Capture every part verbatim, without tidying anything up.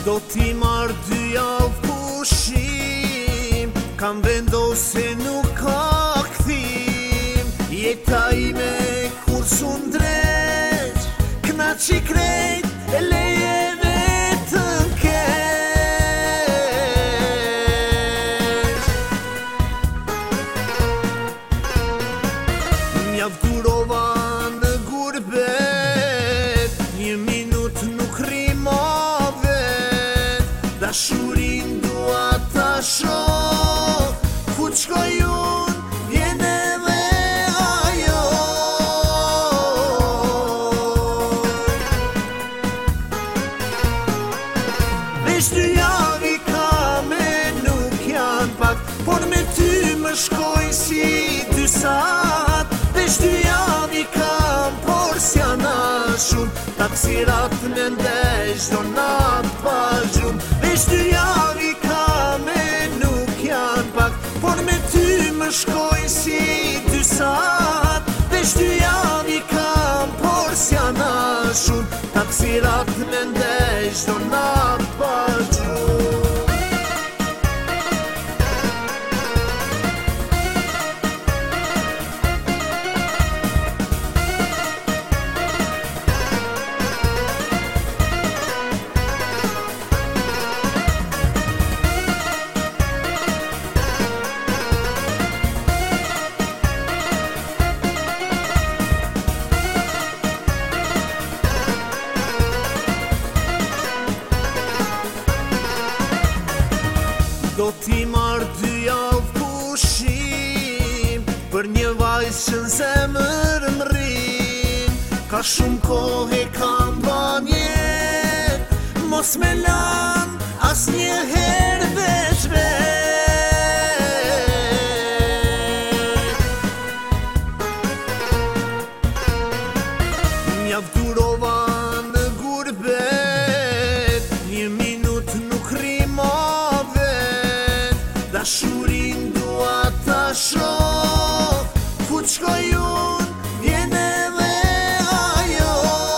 Do t'i marrë dy javë pushim, kam vendose nuk ka kthim. Jeta ime kur su ndreq, këna që krejt e leje vetën keq. Mjaft durova në gurbet, një minut nuk rima vet. Dashurin dua ta shoh, ku qkoj unë vjen edhe ajo. Veç dy javë i kam e nuk janë pak, por me ty më shkoj si dy sat. Veç dy javë i kam, por s'jana shumë, taksirat me ndesh do nat pa gjumë. Veç dy javë i kam e nuk janë pak, por me ty më shkoj si dy sat. Veç dy javë i kam, por s'jana shumë, taksirat me ndesh do nat pa gjumë. Do t'i marrë dy javë pushim, për një vajzë që në zemër më rrin. Ka shumë kohë e kam ban jet, mos me lan as një herë veç vet. Mjaft durova në gurbet, një minut nuk rima. Dashurin dua ta shoh, ku qkoj unë vjen edhe ajo.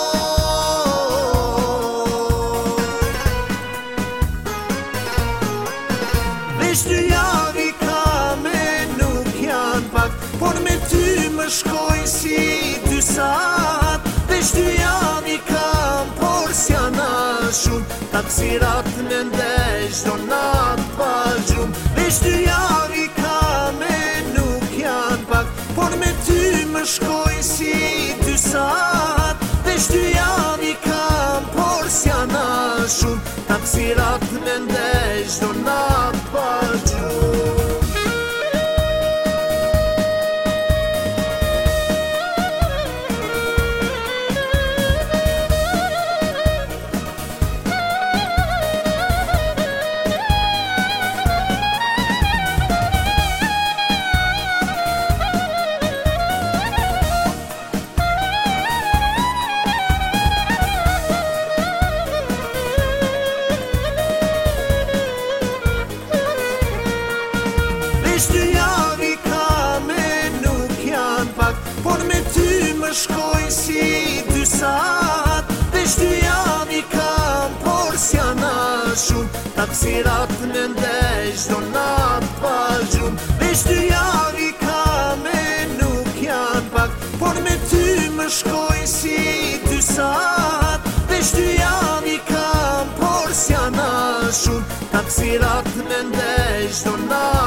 Veç dy javë i kam e nuk janë pak, por me ty më shkoj si dy sat. Veç dy javë i kam, por s'jana shumë, taksirat me ndesh do nat pa gjumë. Veç dy javë i kam e nuk janë pak, por me ty më shkoj si dy sat. Veç dy javë i kam, por s'jana shumë, taksirat me ndesh do nat pa gjumë. Veç dy javë i kam e nuk janë pak, por me ty më shkoj si dy sat. Veç dy javë i kam, por s'jana shumë, taksirat me ndesh do nat pa gjumë. Veç dy javë i kam e nuk janë pak, por me ty më shkoj si dy sat. Veç dy javë i kam, por s'jana shumë, taksirat me ndesh do nat